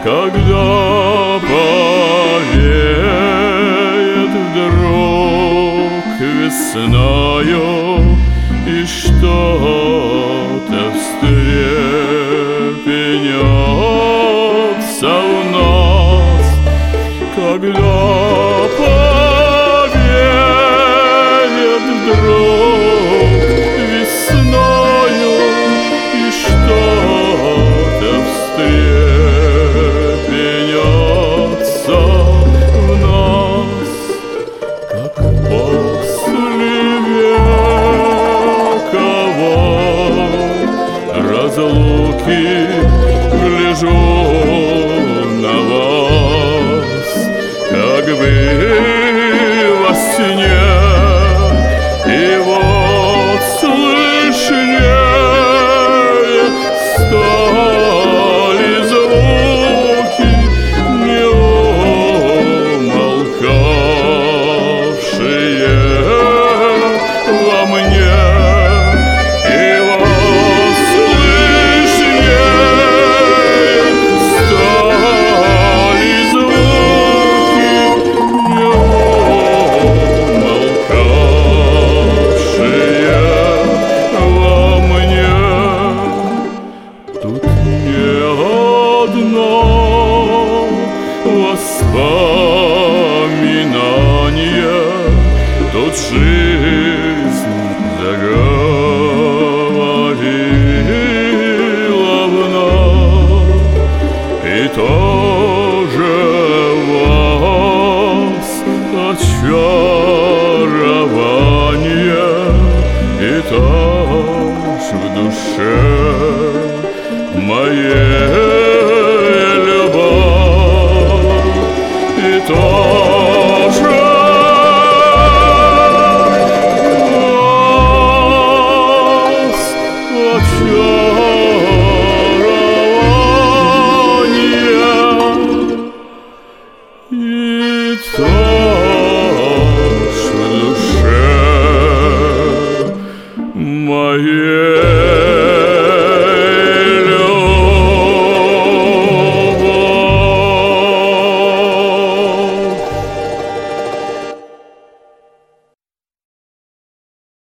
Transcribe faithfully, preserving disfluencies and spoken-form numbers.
Когда повеет вдруг весною и что-то встрепенется в нас, когда повеет вдруг весною и что-то встрепенется в нас, как после вековой разлуки гляжу на вас, как бы во сне, и вот слышнее стали звуки, не умолкавшие во мне. И вот слышнее стали звуки, не умолкавшие во мне. Тут не одно воспоминание, тут жизнь заговорила в нас, и то